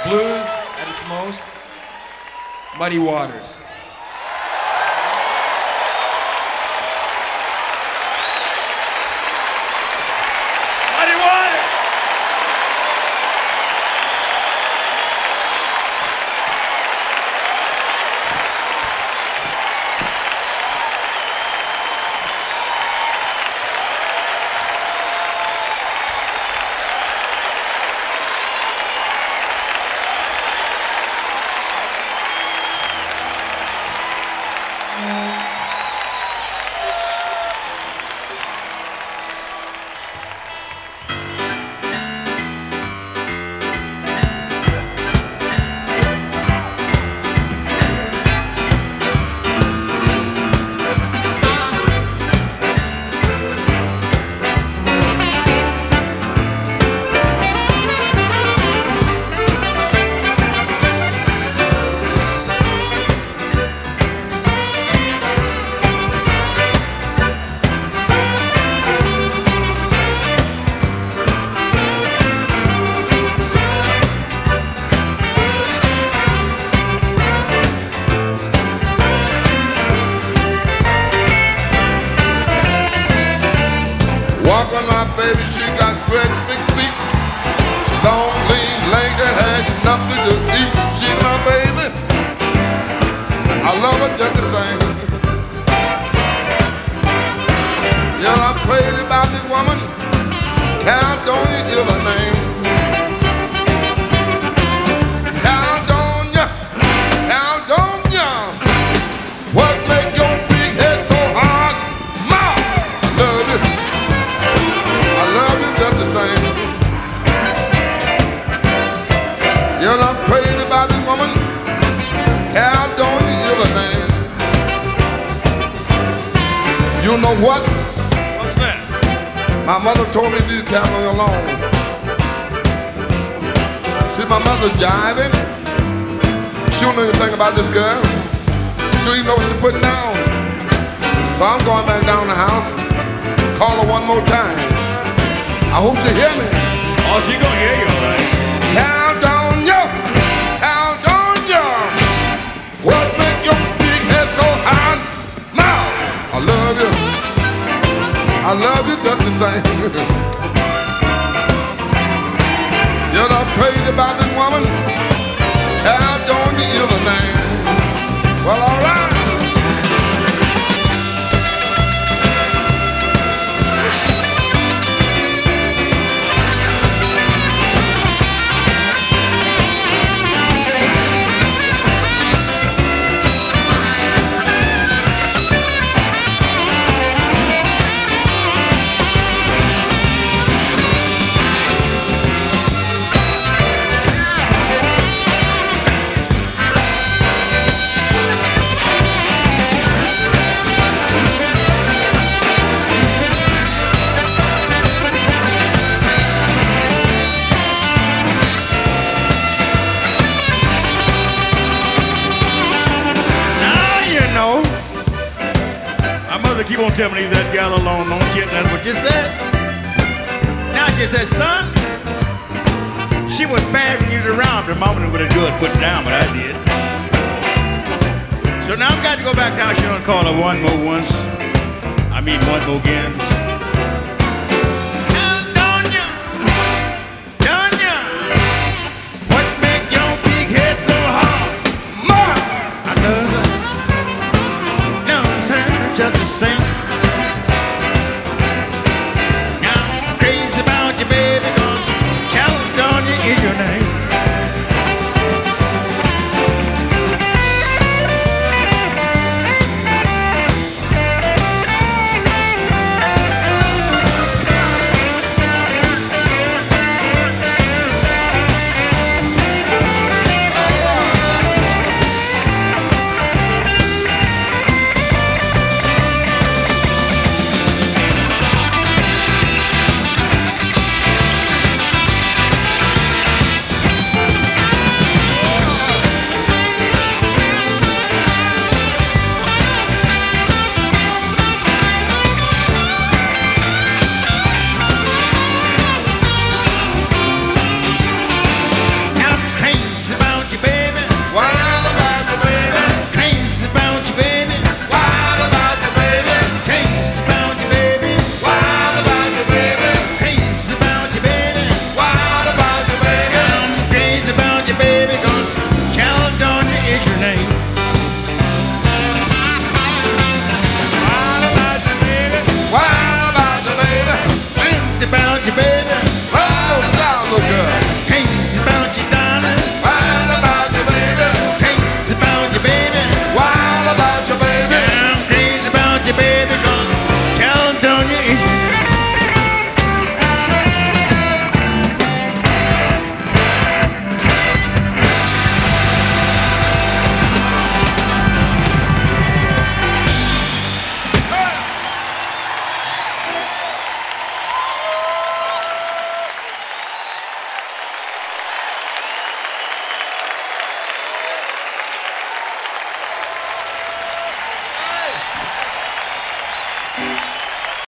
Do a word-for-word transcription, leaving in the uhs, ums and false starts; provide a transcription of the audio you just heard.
Blues at its most, Muddy Waters. Muddy Waters! Walking my baby, she got great big feet. She long, lean, lanky, had nothing to eat. She my baby, I love her just the same. Yeah, I'm crazy about this woman. Caledonia is her name. Caledonia, Caledonia, what make your big head so hard? Ma, I love you. I love you just the same. Yeah, I'm crazy about this woman. Caledonia is her name. You know what? What's that? My mother told me these Caledonia alone. See, my mother's jiving. She don't know anything about this girl. She don't even know what she's putting down. So I'm going back down the house, call her one more time. I hope she hear me. Oh, she gonna hear you, all right. Caledonia, Caledonia, what make your big head so high? Now, I love you. I love you just the same. You're not crazy about this woman. Caledonia is her name. Well, all right. Keep on telling me leave that gal alone, don't you? That's what you said. Now she says, son, she was bad when you was around. The mama would have good putting down, but I did. So now I've got to go back down. She don't call her one more once. I mean one more again.